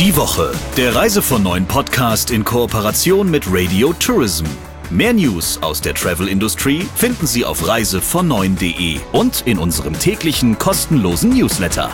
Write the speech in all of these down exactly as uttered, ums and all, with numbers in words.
Die Woche, der Reise von neuen Podcast in Kooperation mit Radio Tourism. Mehr News aus der Travel-Industrie finden Sie auf reise von neun punkt de und in unserem täglichen kostenlosen Newsletter.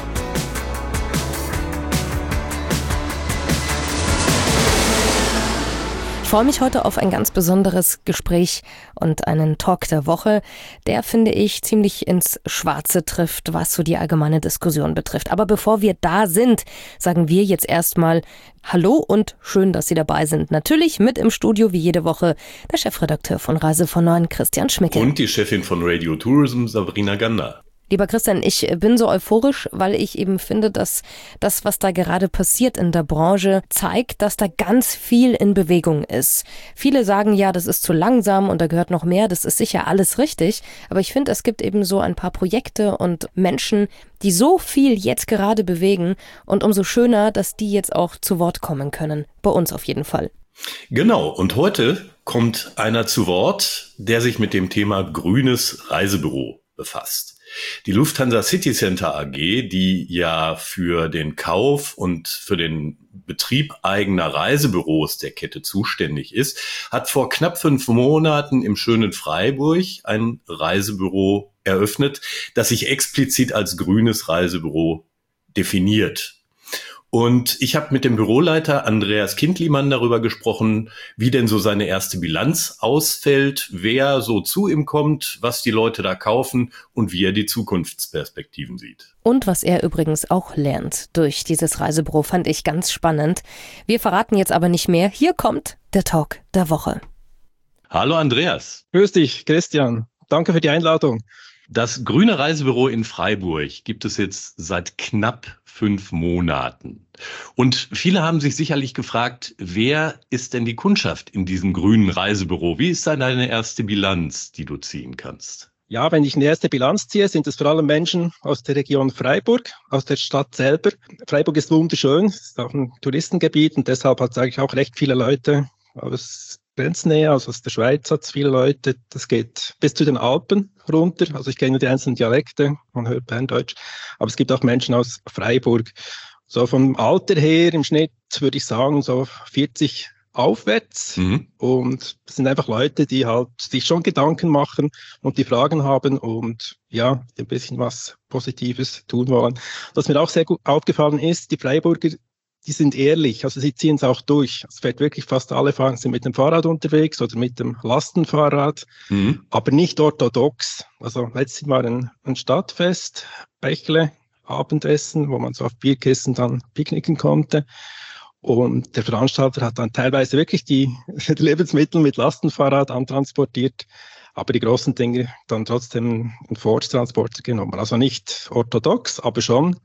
Ich freue mich heute auf ein ganz besonderes Gespräch und einen Talk der Woche, der, finde ich, ziemlich ins Schwarze trifft, was so die allgemeine Diskussion betrifft. Aber bevor wir da sind, sagen wir jetzt erstmal Hallo und schön, dass Sie dabei sind. Natürlich mit im Studio wie jede Woche der Chefredakteur von Reise von neun, Christian Schmickel. Und die Chefin von Radio Tourism, Sabrina Gander. Lieber Christian, ich bin so euphorisch, weil ich eben finde, dass das, was da gerade passiert in der Branche, zeigt, dass da ganz viel in Bewegung ist. Viele sagen, ja, das ist zu langsam und da gehört noch mehr. Das ist sicher alles richtig. Aber ich finde, es gibt eben so ein paar Projekte und Menschen, die so viel jetzt gerade bewegen. Und umso schöner, dass die jetzt auch zu Wort kommen können. Bei uns auf jeden Fall. Genau. Und heute kommt einer zu Wort, der sich mit dem Thema grünes Reisebüro befasst. Die Lufthansa City Center A G, die ja für den Kauf und für den Betrieb eigener Reisebüros der Kette zuständig ist, hat vor knapp fünf Monaten im schönen Freiburg ein Reisebüro eröffnet, das sich explizit als grünes Reisebüro definiert. Und ich habe mit dem Büroleiter Andreas Kindlimann darüber gesprochen, wie denn so seine erste Bilanz ausfällt, wer so zu ihm kommt, was die Leute da kaufen und wie er die Zukunftsperspektiven sieht. Und was er übrigens auch lernt durch dieses Reisebüro, fand ich ganz spannend. Wir verraten jetzt aber nicht mehr. Hier kommt der Talk der Woche. Hallo Andreas. Grüß dich, Christian. Danke für die Einladung. Das grüne Reisebüro in Freiburg gibt es jetzt seit knapp fünf Monaten. Und viele haben sich sicherlich gefragt, wer ist denn die Kundschaft in diesem grünen Reisebüro? Wie ist da deine erste Bilanz, die du ziehen kannst? Ja, wenn ich eine erste Bilanz ziehe, sind es vor allem Menschen aus der Region Freiburg, aus der Stadt selber. Freiburg ist wunderschön, es ist auch ein Touristengebiet und deshalb hat es eigentlich auch recht viele Leute aus Grenznähe, also aus der Schweiz hat es viele Leute. Das geht bis zu den Alpen runter. Also ich kenne die einzelnen Dialekte, man hört Berndeutsch. Aber es gibt auch Menschen aus Freiburg. So vom Alter her im Schnitt würde ich sagen so vierzig aufwärts. Mhm. Und das sind einfach Leute, die halt sich schon Gedanken machen und die Fragen haben und ja, ein bisschen was Positives tun wollen. Was mir auch sehr gut aufgefallen ist, die Freiburger, die sind ehrlich, also sie ziehen es auch durch. Es fährt wirklich fast alle fahren, sind mit dem Fahrrad unterwegs oder mit dem Lastenfahrrad, mhm. aber nicht orthodox. Also letztes Mal ein, ein Stadtfest, Bächle, Abendessen, wo man so auf Bierkissen dann picknicken konnte. Und der Veranstalter hat dann teilweise wirklich die, die Lebensmittel mit Lastenfahrrad antransportiert, aber die großen Dinge dann trotzdem einen Ford-Transporter genommen. Also nicht orthodox, aber schon.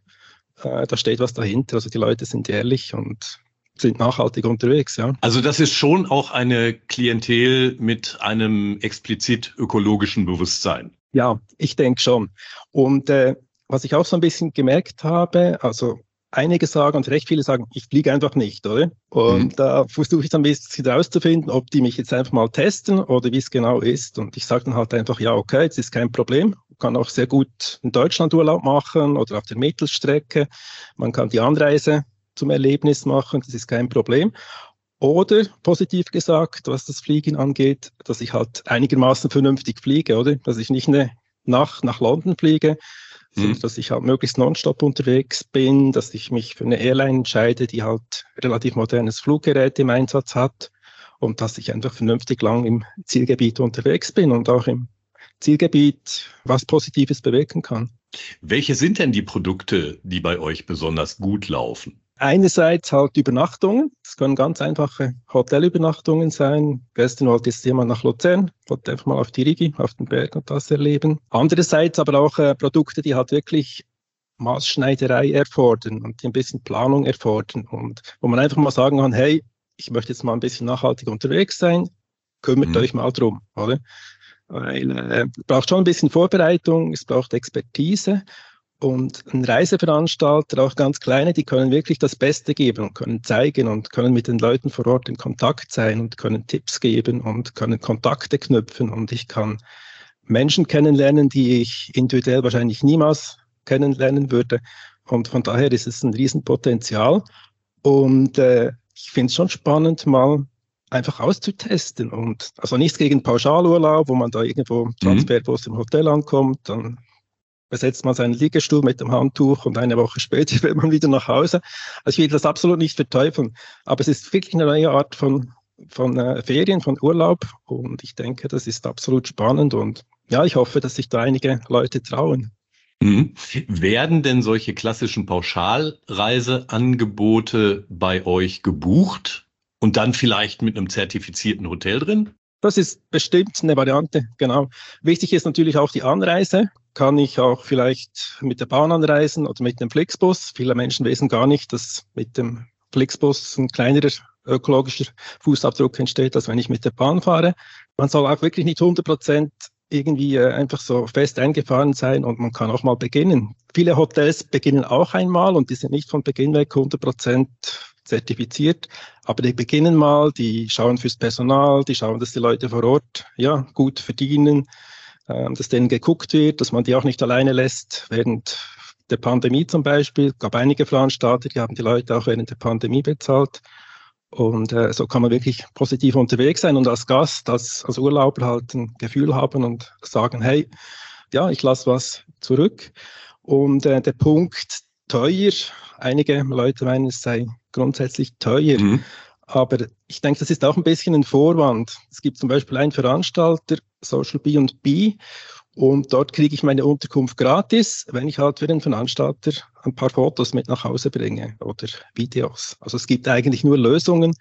Da steht was dahinter, also die Leute sind ehrlich und sind nachhaltig unterwegs, ja. Also das ist schon auch eine Klientel mit einem explizit ökologischen Bewusstsein. Ja, ich denke schon. Und äh, was ich auch so ein bisschen gemerkt habe, also einige sagen und recht viele sagen, ich fliege einfach nicht, oder? Und mhm. da versuche ich dann ein bisschen rauszufinden, ob die mich jetzt einfach mal testen oder wie es genau ist. Und ich sage dann halt einfach, ja, okay, das ist kein Problem. Man kann auch sehr gut in Deutschland Urlaub machen oder auf der Mittelstrecke. Man kann die Anreise zum Erlebnis machen, das ist kein Problem. Oder, positiv gesagt, was das Fliegen angeht, dass ich halt einigermaßen vernünftig fliege, oder? Dass ich nicht eine Nacht nach London fliege, sondern dass ich halt möglichst nonstop unterwegs bin, dass ich mich für eine Airline entscheide, die halt relativ modernes Fluggerät im Einsatz hat und dass ich einfach vernünftig lang im Zielgebiet unterwegs bin und auch im Zielgebiet was Positives bewirken kann. Welche sind denn die Produkte, die bei euch besonders gut laufen? Einerseits halt Übernachtungen. Das können ganz einfache Hotelübernachtungen sein. Gestern wollte jetzt jemand nach Luzern, wollte einfach mal auf die Rigi, auf den Berg und das erleben. Andererseits aber auch äh, Produkte, die halt wirklich Maßschneiderei erfordern und die ein bisschen Planung erfordern und wo man einfach mal sagen kann, hey, ich möchte jetzt mal ein bisschen nachhaltig unterwegs sein, kümmert mhm. euch mal drum, oder? Weil äh, es braucht schon ein bisschen Vorbereitung, es braucht Expertise. Und ein Reiseveranstalter, auch ganz kleine, die können wirklich das Beste geben und können zeigen und können mit den Leuten vor Ort in Kontakt sein und können Tipps geben und können Kontakte knüpfen. Und ich kann Menschen kennenlernen, die ich individuell wahrscheinlich niemals kennenlernen würde. Und von daher ist es ein Riesenpotenzial. Und äh, ich finde es schon spannend, mal einfach auszutesten. Und also nichts gegen Pauschalurlaub, wo man da irgendwo im Transferbus im Hotel ankommt, dann besetzt man seinen Liegestuhl mit dem Handtuch und eine Woche später will man wieder nach Hause. Also ich will das absolut nicht verteufeln, aber es ist wirklich eine neue Art von, von äh, Ferien, von Urlaub und ich denke, das ist absolut spannend und ja, ich hoffe, dass sich da einige Leute trauen. Mhm. Werden denn solche klassischen Pauschalreiseangebote bei euch gebucht und dann vielleicht mit einem zertifizierten Hotel drin? Das ist bestimmt eine Variante, genau. Wichtig ist natürlich auch die Anreise. Kann ich auch vielleicht mit der Bahn anreisen oder mit dem Flixbus? Viele Menschen wissen gar nicht, dass mit dem Flixbus ein kleinerer ökologischer Fußabdruck entsteht, als wenn ich mit der Bahn fahre. Man soll auch wirklich nicht hundert Prozent irgendwie äh, einfach so fest eingefahren sein und man kann auch mal beginnen. Viele Hotels beginnen auch einmal und die sind nicht von Beginn weg hundert Prozent zertifiziert, aber die beginnen mal, die schauen fürs Personal, die schauen, dass die Leute vor Ort ja gut verdienen, äh, dass denen geguckt wird, dass man die auch nicht alleine lässt. Während der Pandemie zum Beispiel gab einige Veranstalter, die haben die Leute auch während der Pandemie bezahlt. Und äh, so kann man wirklich positiv unterwegs sein und als Gast, als, als Urlauber halt ein Gefühl haben und sagen, hey, ja, ich lasse was zurück. Und äh, der Punkt teuer, einige Leute meinen, es sei grundsätzlich teuer. Mhm. Aber ich denke, das ist auch ein bisschen ein Vorwand. Es gibt zum Beispiel einen Veranstalter, Social B und B, und dort kriege ich meine Unterkunft gratis, wenn ich halt für den Veranstalter ein paar Fotos mit nach Hause bringe oder Videos. Also es gibt eigentlich nur Lösungen.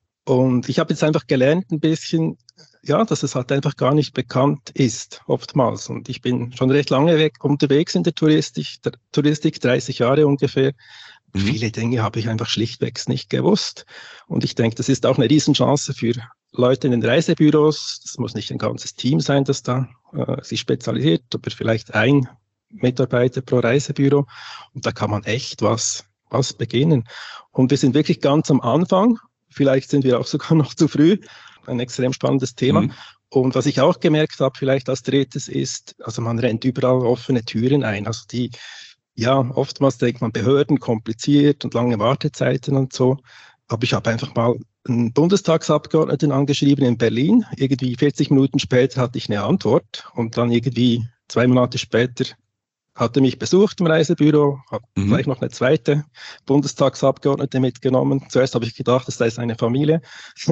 Und ich habe jetzt einfach gelernt ein bisschen, ja, dass es halt einfach gar nicht bekannt ist, oftmals. Und ich bin schon recht lange weg unterwegs in der Touristik, der Touristik, dreißig Jahre ungefähr. Mhm. Viele Dinge habe ich einfach schlichtweg nicht gewusst. Und ich denke, das ist auch eine Riesenchance für Leute in den Reisebüros. Das muss nicht ein ganzes Team sein, das da äh, sich spezialisiert, aber vielleicht ein Mitarbeiter pro Reisebüro. Und da kann man echt was, was beginnen. Und wir sind wirklich ganz am Anfang. Vielleicht sind wir auch sogar noch zu früh. Ein extrem spannendes Thema. Mhm. Und was ich auch gemerkt habe, vielleicht als drittes ist, also man rennt überall offene Türen ein. Also die, ja, oftmals denkt man Behörden kompliziert und lange Wartezeiten und so. Aber ich habe einfach mal einen Bundestagsabgeordneten angeschrieben in Berlin. Irgendwie vierzig Minuten später hatte ich eine Antwort und dann irgendwie zwei Monate später hat er mich besucht im Reisebüro, hat mhm. gleich noch eine zweite Bundestagsabgeordnete mitgenommen. Zuerst habe ich gedacht, das sei seine Familie.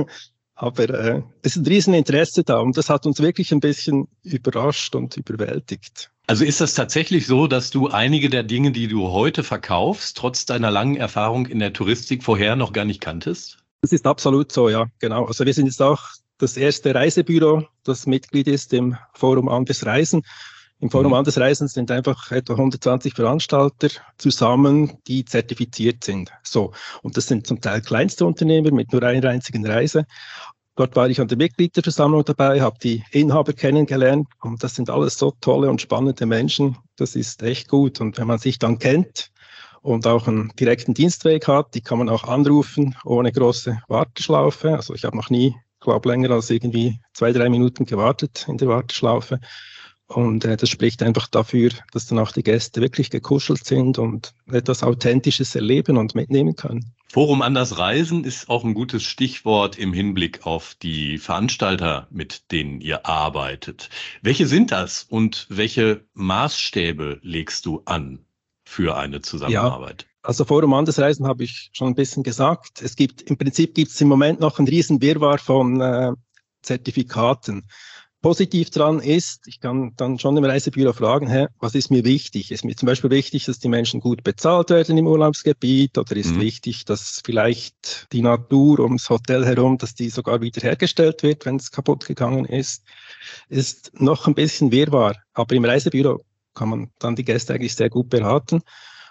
Aber äh, es ist ein Rieseninteresse da und das hat uns wirklich ein bisschen überrascht und überwältigt. Also ist das tatsächlich so, dass du einige der Dinge, die du heute verkaufst, trotz deiner langen Erfahrung in der Touristik vorher noch gar nicht kanntest? Das ist absolut so, ja, genau. Also wir sind jetzt auch das erste Reisebüro, das Mitglied ist im Forum Anders Reisen. Im Forum mhm. Anders Reisen sind einfach etwa hundertzwanzig Veranstalter zusammen, die zertifiziert sind. So. Und das sind zum Teil kleinste Unternehmer mit nur einer einzigen Reise. Dort war ich an der Mitgliederversammlung dabei, habe die Inhaber kennengelernt und das sind alles so tolle und spannende Menschen. Das ist echt gut. Und wenn man sich dann kennt und auch einen direkten Dienstweg hat, die kann man auch anrufen ohne große Warteschlaufe. Also ich habe noch nie, glaube länger als irgendwie zwei, drei Minuten gewartet in der Warteschlaufe. Und äh, das spricht einfach dafür, dass dann auch die Gäste wirklich gekuschelt sind und etwas Authentisches erleben und mitnehmen können. Forum Anders Reisen ist auch ein gutes Stichwort im Hinblick auf die Veranstalter, mit denen ihr arbeitet. Welche sind das und welche Maßstäbe legst du an für eine Zusammenarbeit? Ja, also Forum Anders Reisen habe ich schon ein bisschen gesagt. Es gibt, im Prinzip gibt es im Moment noch einen riesen Wirrwarr von äh, Zertifikaten. Positiv dran ist, ich kann dann schon im Reisebüro fragen, hä, was ist mir wichtig? Ist mir zum Beispiel wichtig, dass die Menschen gut bezahlt werden im Urlaubsgebiet oder ist mhm. wichtig, dass vielleicht die Natur ums Hotel herum, dass die sogar wiederhergestellt wird, wenn es kaputt gegangen ist? Ist noch ein bisschen Wirrwarr, aber im Reisebüro kann man dann die Gäste eigentlich sehr gut beraten.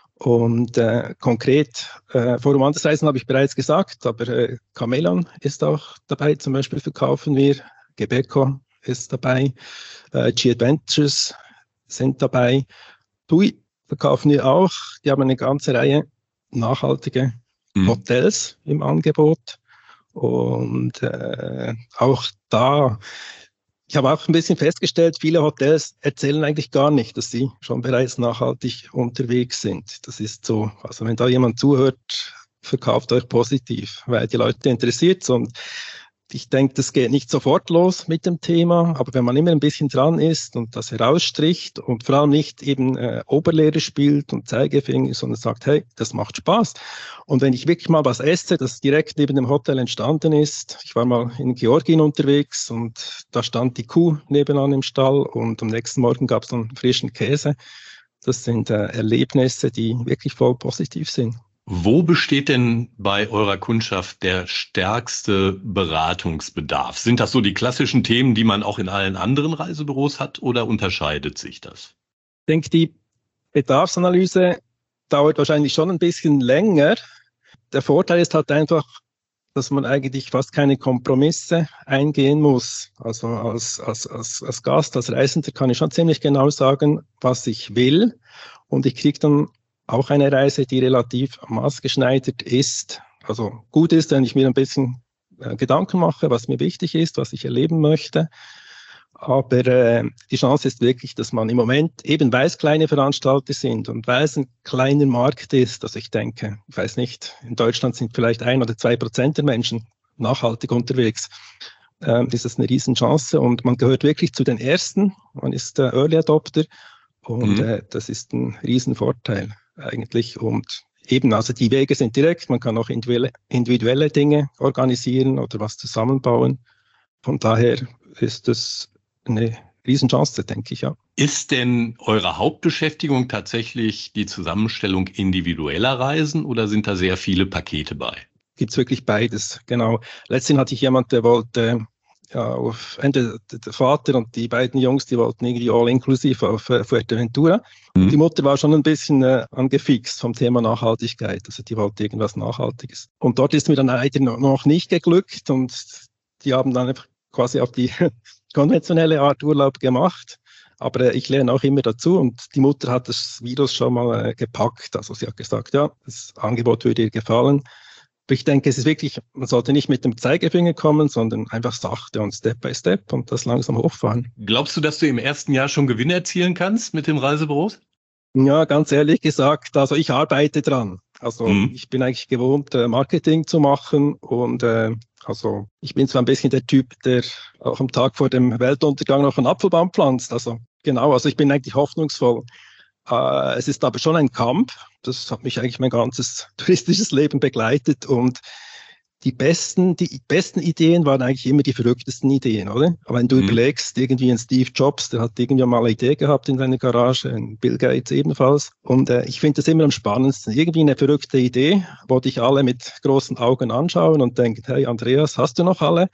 Und äh, konkret, äh, Forum Anders Reisen habe ich bereits gesagt, aber äh, Camelon ist auch dabei, zum Beispiel verkaufen wir, Gebeco ist dabei, äh, G-Adventures sind dabei, T U I verkaufen wir auch, die haben eine ganze Reihe nachhaltige mhm. Hotels im Angebot und äh, auch da, ich habe auch ein bisschen festgestellt, viele Hotels erzählen eigentlich gar nicht, dass sie schon bereits nachhaltig unterwegs sind. Das ist so, also wenn da jemand zuhört, verkauft euch positiv, weil die Leute interessiert es. Und ich denke, das geht nicht sofort los mit dem Thema, aber wenn man immer ein bisschen dran ist und das herausstricht und vor allem nicht eben äh, Oberlehrer spielt und Zeigefinger, sondern sagt, hey, das macht Spaß. Und wenn ich wirklich mal was esse, das direkt neben dem Hotel entstanden ist, ich war mal in Georgien unterwegs und da stand die Kuh nebenan im Stall und am nächsten Morgen gab es dann frischen Käse. Das sind äh, Erlebnisse, die wirklich voll positiv sind. Wo besteht denn bei eurer Kundschaft der stärkste Beratungsbedarf? Sind das so die klassischen Themen, die man auch in allen anderen Reisebüros hat, oder unterscheidet sich das? Ich denke, die Bedarfsanalyse dauert wahrscheinlich schon ein bisschen länger. Der Vorteil ist halt einfach, dass man eigentlich fast keine Kompromisse eingehen muss. Also als, als, als, als Gast, als Reisender kann ich schon ziemlich genau sagen, was ich will. Und ich kriege dann auch eine Reise, die relativ maßgeschneidert ist. Also gut ist, wenn ich mir ein bisschen äh, Gedanken mache, was mir wichtig ist, was ich erleben möchte. Aber äh, die Chance ist wirklich, dass man im Moment, eben weil es kleine Veranstalter sind und weil es ein kleiner Markt ist, also ich denke, ich weiß nicht, in Deutschland sind vielleicht ein oder zwei Prozent der Menschen nachhaltig unterwegs. Ähm, das ist eine Riesenchance und man gehört wirklich zu den Ersten. Man ist äh, Early Adopter und mhm. äh, das ist ein Riesenvorteil eigentlich. Und eben, also die Wege sind direkt, man kann auch individuelle, individuelle Dinge organisieren oder was zusammenbauen. Von daher ist das eine Riesenchance, denke ich, ja. Ist denn eure Hauptbeschäftigung tatsächlich die Zusammenstellung individueller Reisen oder sind da sehr viele Pakete bei? Gibt's wirklich beides, genau. Letztens hatte ich jemand, der wollte ja, auf Ende der Vater und die beiden Jungs, die wollten irgendwie all-inklusiv auf äh, Fuerteventura. Mhm. Die Mutter war schon ein bisschen äh, angefixt vom Thema Nachhaltigkeit, also die wollte irgendwas Nachhaltiges. Und dort ist mir dann leider noch nicht geglückt und die haben dann einfach quasi auf die konventionelle Art Urlaub gemacht. Aber äh, ich lerne auch immer dazu und die Mutter hat das Virus schon mal äh, gepackt. Also sie hat gesagt, ja, das Angebot würde ihr gefallen. Aber ich denke, es ist wirklich, man sollte nicht mit dem Zeigefinger kommen, sondern einfach sachte und Step by Step und das langsam hochfahren. Glaubst du, dass du im ersten Jahr schon Gewinn erzielen kannst mit dem Reisebüros? Ja, ganz ehrlich gesagt, also ich arbeite dran. Also mhm. ich bin eigentlich gewohnt, Marketing zu machen und äh, also ich bin zwar ein bisschen der Typ, der auch am Tag vor dem Weltuntergang noch einen Apfelbaum pflanzt. Also genau, also ich bin eigentlich hoffnungsvoll. Uh, es ist aber schon ein Kampf. Das hat mich eigentlich mein ganzes touristisches Leben begleitet und die besten, die besten Ideen waren eigentlich immer die verrücktesten Ideen, oder? Aber wenn du mhm. überlegst, irgendwie ein Steve Jobs, der hat irgendwann mal eine Idee gehabt in seiner Garage, ein Bill Gates ebenfalls. Und äh, ich finde das immer am spannendsten. Irgendwie eine verrückte Idee, wo dich alle mit großen Augen anschauen und denken, hey Andreas, hast du noch alle?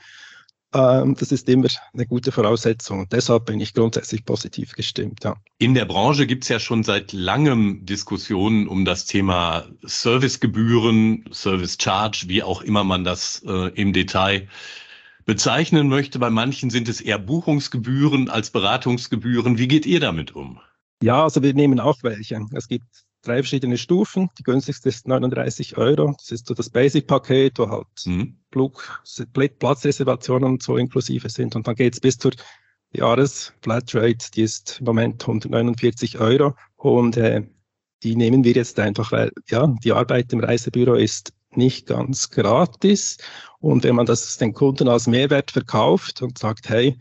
Ähm, das ist immer eine gute Voraussetzung. Und deshalb bin ich grundsätzlich positiv gestimmt, ja. In der Branche gibt es ja schon seit langem Diskussionen um das Thema Servicegebühren, Service Charge, wie auch immer man das äh, im Detail bezeichnen möchte. Bei manchen sind es eher Buchungsgebühren als Beratungsgebühren. Wie geht ihr damit um? Ja, also wir nehmen auch welche. Es gibt drei verschiedene Stufen. Die günstigste ist neununddreißig Euro. Das ist so das Basic-Paket, wo halt mhm. Flug, Platzreservationen und so inklusive sind. Und dann geht's bis zur Jahres-Flatrate, die ist im Moment hundertneunundvierzig Euro. Und äh, die nehmen wir jetzt einfach, weil ja, die Arbeit im Reisebüro ist nicht ganz gratis. Und wenn man das den Kunden als Mehrwert verkauft und sagt, hey,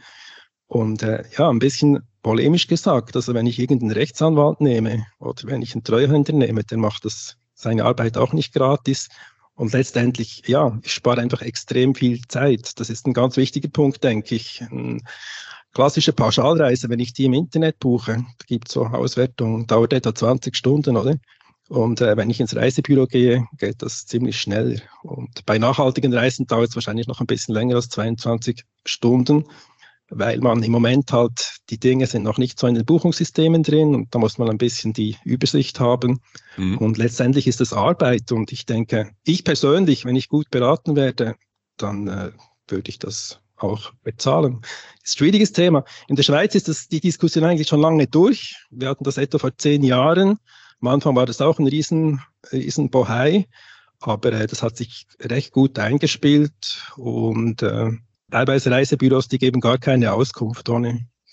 und äh, ja, ein bisschen polemisch gesagt, also wenn ich irgendeinen Rechtsanwalt nehme oder wenn ich einen Treuhänder nehme, der macht das seine Arbeit auch nicht gratis. Und letztendlich, ja, ich spare einfach extrem viel Zeit. Das ist ein ganz wichtiger Punkt, denke ich. Eine klassische Pauschalreise, wenn ich die im Internet buche, da gibt es so Auswertungen, dauert etwa zwanzig Stunden, oder? Und äh, wenn ich ins Reisebüro gehe, geht das ziemlich schneller. Und bei nachhaltigen Reisen dauert es wahrscheinlich noch ein bisschen länger als zweiundzwanzig Stunden, weil man im Moment halt, die Dinge sind noch nicht so in den Buchungssystemen drin und da muss man ein bisschen die Übersicht haben. Mhm. Und letztendlich ist es Arbeit und ich denke, ich persönlich, wenn ich gut beraten werde, dann äh, würde ich das auch bezahlen. Das ist ein schwieriges Thema. In der Schweiz ist das, die Diskussion eigentlich schon lange durch. Wir hatten das etwa vor zehn Jahren. Am Anfang war das auch ein riesen, riesen Bohai, aber äh, das hat sich recht gut eingespielt und äh, teilweise Reisebüros, die geben gar keine Auskunft, ohne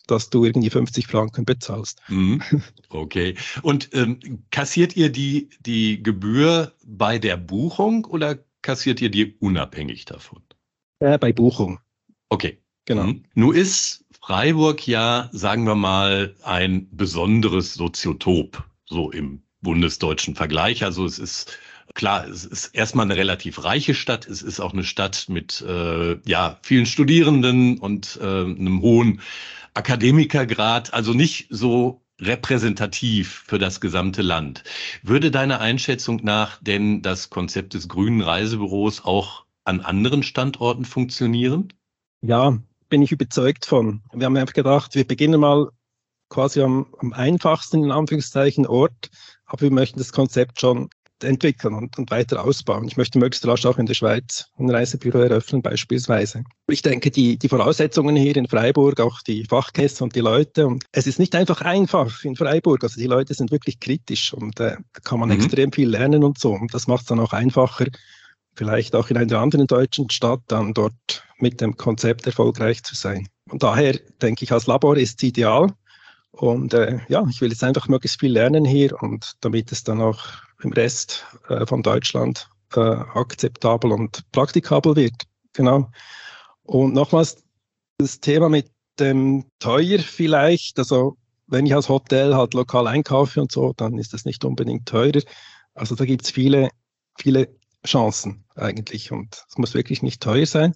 dass du irgendwie fünfzig Franken bezahlst. Mhm. Okay. Und ähm, kassiert ihr die, die Gebühr bei der Buchung oder kassiert ihr die unabhängig davon? Äh, bei Buchung. Okay. Genau. Mhm. Nun ist Freiburg ja, sagen wir mal, ein besonderes Soziotop, so im bundesdeutschen Vergleich. Also es ist klar, es ist erstmal eine relativ reiche Stadt. Es ist auch eine Stadt mit äh, ja vielen Studierenden und äh, einem hohen Akademikergrad, also nicht so repräsentativ für das gesamte Land. Würde deiner Einschätzung nach denn das Konzept des grünen Reisebüros auch an anderen Standorten funktionieren? Ja, bin ich überzeugt von. Wir haben einfach gedacht, wir beginnen mal quasi am, am einfachsten, in Anführungszeichen, Ort, aber wir möchten das Konzept schon entwickeln und, und weiter ausbauen. Ich möchte möglichst rasch auch in der Schweiz ein Reisebüro eröffnen, beispielsweise. Ich denke, die, die Voraussetzungen hier in Freiburg, auch die Fachkenntnisse und die Leute, und es ist nicht einfach einfach in Freiburg, also die Leute sind wirklich kritisch und äh, da kann man mhm. extrem viel lernen und so, und das macht es dann auch einfacher, vielleicht auch in einer anderen deutschen Stadt dann dort mit dem Konzept erfolgreich zu sein. Und daher denke ich, als Labor ist es ideal. Und äh, ja, ich will jetzt einfach möglichst viel lernen hier, und damit es dann auch im Rest äh, von Deutschland äh, akzeptabel und praktikabel wird. Genau. Und nochmals das Thema mit dem teuer vielleicht. Also wenn ich als Hotel halt lokal einkaufe und so, dann ist das nicht unbedingt teurer. Also da gibt es viele, viele Chancen eigentlich, und es muss wirklich nicht teuer sein.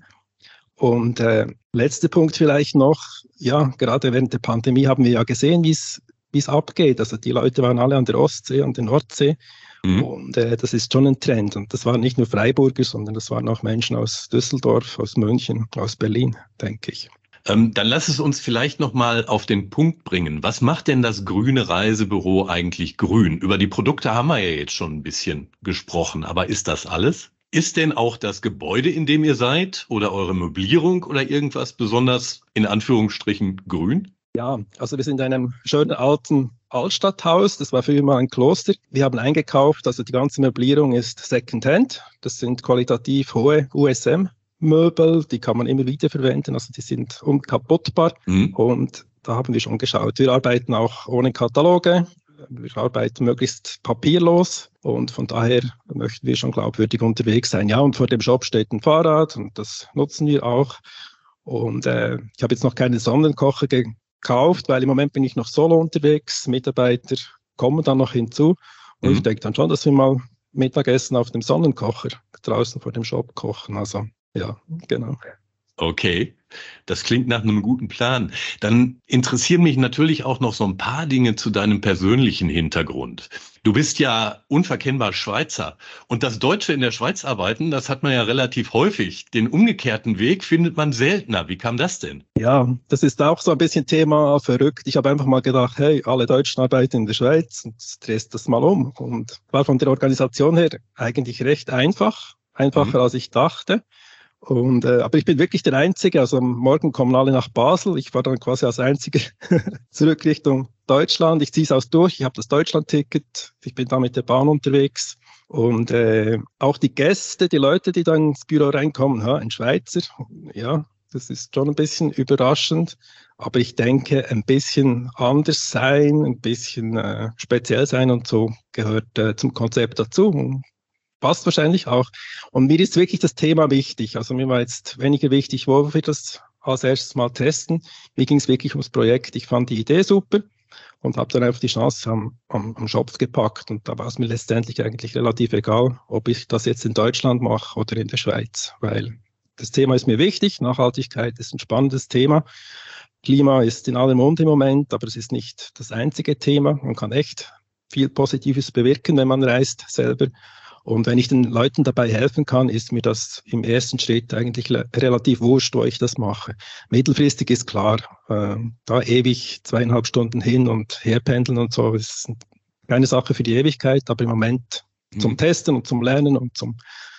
Und äh, letzter Punkt vielleicht noch, ja, gerade während der Pandemie haben wir ja gesehen, wie es wie es abgeht. Also die Leute waren alle an der Ostsee, an der Nordsee, mhm. und äh, das ist schon ein Trend. Und das waren nicht nur Freiburger, sondern das waren auch Menschen aus Düsseldorf, aus München, aus Berlin, denke ich. Ähm, dann lass es uns vielleicht nochmal auf den Punkt bringen. Was macht denn das grüne Reisebüro eigentlich grün? Über die Produkte haben wir ja jetzt schon ein bisschen gesprochen, aber ist das alles? Ist denn auch das Gebäude, in dem ihr seid, oder eure Möblierung oder irgendwas besonders in Anführungsstrichen grün? Ja, also wir sind in einem schönen alten Altstadthaus. Das war früher mal ein Kloster. Wir haben eingekauft, also die ganze Möblierung ist Secondhand. Das sind qualitativ hohe U S M-Möbel, die kann man immer wieder verwenden, also die sind unkaputtbar. Mhm. Und da haben wir schon geschaut. Wir arbeiten auch ohne Kataloge. Wir arbeiten möglichst papierlos, und von daher möchten wir schon glaubwürdig unterwegs sein. Ja, und vor dem Shop steht ein Fahrrad, und das nutzen wir auch. Und äh, ich habe jetzt noch keine Sonnenkocher gekauft, weil im Moment bin ich noch solo unterwegs. Mitarbeiter kommen dann noch hinzu. Und mhm. ich denke dann schon, dass wir mal Mittagessen auf dem Sonnenkocher draußen vor dem Shop kochen. Also ja, genau. Okay, das klingt nach einem guten Plan. Dann interessieren mich natürlich auch noch so ein paar Dinge zu deinem persönlichen Hintergrund. Du bist ja unverkennbar Schweizer, und das Deutsche in der Schweiz arbeiten, das hat man ja relativ häufig. Den umgekehrten Weg findet man seltener. Wie kam das denn? Ja, das ist auch so ein bisschen Thema verrückt. Ich habe einfach mal gedacht, hey, alle Deutschen arbeiten in der Schweiz, und drehst das mal um. Und war von der Organisation her eigentlich recht einfach, einfacher mhm. als ich dachte. Und, äh, aber ich bin wirklich der Einzige, also am Morgen kommen alle nach Basel, ich war dann quasi als Einziger zurück Richtung Deutschland, ich ziehe es aus durch, ich habe das Deutschland-Ticket, ich bin da mit der Bahn unterwegs, und äh, auch die Gäste, die Leute, die da ins Büro reinkommen, ja, ein Schweizer, ja, das ist schon ein bisschen überraschend, aber ich denke, ein bisschen anders sein, ein bisschen äh, speziell sein und so gehört äh, zum Konzept dazu. Passt wahrscheinlich auch. Und mir ist wirklich das Thema wichtig. Also mir war jetzt weniger wichtig, wo wir das als erstes mal testen. Mir ging es wirklich ums Projekt. Ich fand die Idee super und habe dann einfach die Chance am, am, am Schopf gepackt. Und da war es mir letztendlich eigentlich relativ egal, ob ich das jetzt in Deutschland mache oder in der Schweiz. Weil das Thema ist mir wichtig. Nachhaltigkeit ist ein spannendes Thema. Klima ist in aller Munde im Moment, aber es ist nicht das einzige Thema. Man kann echt viel Positives bewirken, wenn man reist selber. Und wenn ich den Leuten dabei helfen kann, ist mir das im ersten Schritt eigentlich le- relativ wurscht, wo ich das mache. Mittelfristig ist klar, äh, da ewig zweieinhalb Stunden hin und her pendeln und so, ist keine Sache für die Ewigkeit, aber im Moment mhm. zum Testen und zum Lernen und zum,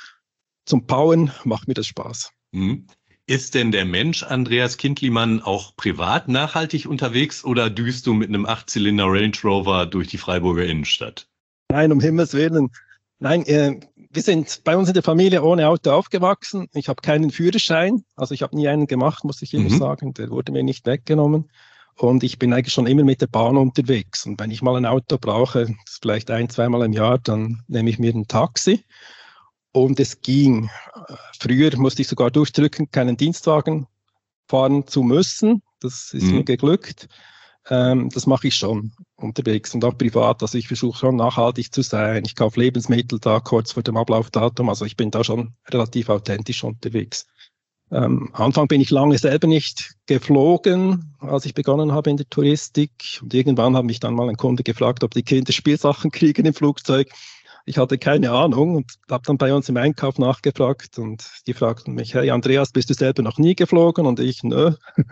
zum Bauen macht mir das Spaß. Mhm. Ist denn der Mensch Andreas Kindlimann auch privat nachhaltig unterwegs, oder düst du mit einem Achtzylinder Range Rover durch die Freiburger Innenstadt? Nein, um Himmels Willen. Nein, äh, wir sind bei uns in der Familie ohne Auto aufgewachsen. Ich habe keinen Führerschein, also ich habe nie einen gemacht, muss ich immer mhm. sagen. Der wurde mir nicht weggenommen. Und ich bin eigentlich schon immer mit der Bahn unterwegs. Und wenn ich mal ein Auto brauche, vielleicht ein-, zweimal im Jahr, dann nehme ich mir ein Taxi. Und es ging. Früher musste ich sogar durchdrücken, keinen Dienstwagen fahren zu müssen. Das ist mhm. mir geglückt. Ähm, das mache ich schon unterwegs und auch privat. Also ich versuche schon nachhaltig zu sein. Ich kaufe Lebensmittel da kurz vor dem Ablaufdatum. Also ich bin da schon relativ authentisch unterwegs. Ähm, am Anfang bin ich lange selber nicht geflogen, als ich begonnen habe in der Touristik. Und irgendwann hat mich dann mal ein Kunde gefragt, ob die Kinder Spielsachen kriegen im Flugzeug. Ich hatte keine Ahnung und habe dann bei uns im Einkauf nachgefragt. Und die fragten mich, hey Andreas, bist du selber noch nie geflogen? Und ich, nö.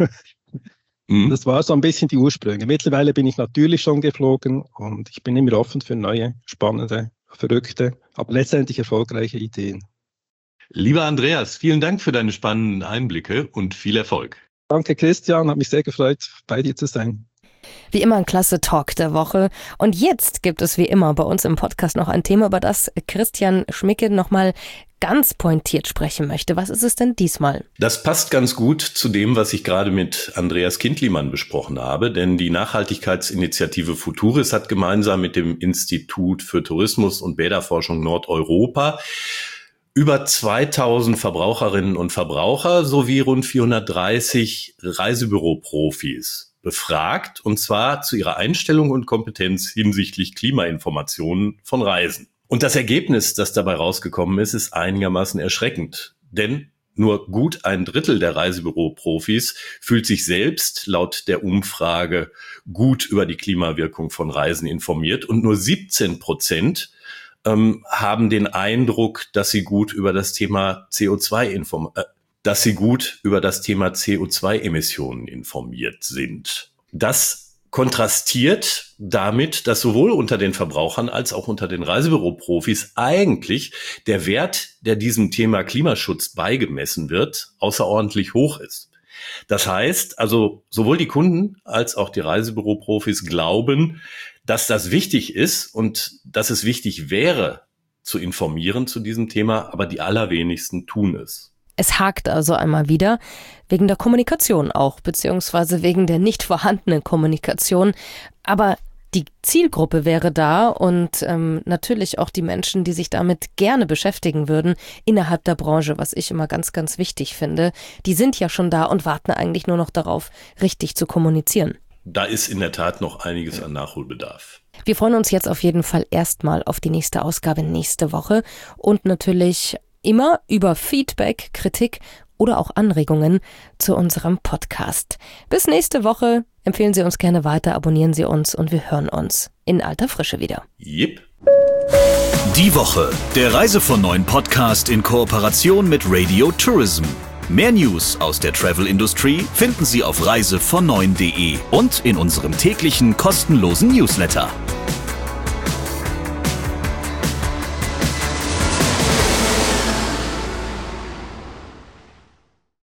Mhm. Das war so ein bisschen die Ursprünge. Mittlerweile bin ich natürlich schon geflogen und ich bin immer offen für neue, spannende, verrückte, aber letztendlich erfolgreiche Ideen. Lieber Andreas, vielen Dank für deine spannenden Einblicke und viel Erfolg. Danke Christian, hat mich sehr gefreut, bei dir zu sein. Wie immer ein klasse Talk der Woche. Und jetzt gibt es wie immer bei uns im Podcast noch ein Thema, über das Christian Schmicke nochmal ganz pointiert sprechen möchte. Was ist es denn diesmal? Das passt ganz gut zu dem, was ich gerade mit Andreas Kindlimann besprochen habe, denn die Nachhaltigkeitsinitiative Futuris hat gemeinsam mit dem Institut für Tourismus und Bäderforschung Nordeuropa über zweitausend Verbraucherinnen und Verbraucher sowie rund vierhundertdreißig Reisebüroprofis befragt, und zwar zu ihrer Einstellung und Kompetenz hinsichtlich Klimainformationen von Reisen. Und das Ergebnis, das dabei rausgekommen ist, ist einigermaßen erschreckend. Denn nur gut ein Drittel der Reisebüroprofis fühlt sich selbst laut der Umfrage gut über die Klimawirkung von Reisen informiert und nur siebzehn Prozent ähm, haben den Eindruck, dass sie gut über das Thema C O zwei informiert äh, dass sie gut über das Thema C O zwei Emissionen informiert sind. Das kontrastiert damit, dass sowohl unter den Verbrauchern als auch unter den Reisebüroprofis eigentlich der Wert, der diesem Thema Klimaschutz beigemessen wird, außerordentlich hoch ist. Das heißt, also sowohl die Kunden als auch die Reisebüroprofis glauben, dass das wichtig ist und dass es wichtig wäre, zu informieren zu diesem Thema, aber die allerwenigsten tun es. Es hakt also einmal wieder, wegen der Kommunikation auch, beziehungsweise wegen der nicht vorhandenen Kommunikation. Aber die Zielgruppe wäre da und ähm, natürlich auch die Menschen, die sich damit gerne beschäftigen würden, innerhalb der Branche, was ich immer ganz, ganz wichtig finde. Die sind ja schon da und warten eigentlich nur noch darauf, richtig zu kommunizieren. Da ist in der Tat noch einiges an Nachholbedarf. Wir freuen uns jetzt auf jeden Fall erstmal auf die nächste Ausgabe nächste Woche und natürlich immer über Feedback, Kritik oder auch Anregungen zu unserem Podcast. Bis nächste Woche. Empfehlen Sie uns gerne weiter, abonnieren Sie uns und wir hören uns in alter Frische wieder. Yep. Die Woche, der Reise von neuen Podcast in Kooperation mit Radio Tourism. Mehr News aus der Travel Industry finden Sie auf reise von neun punkt de und in unserem täglichen kostenlosen Newsletter.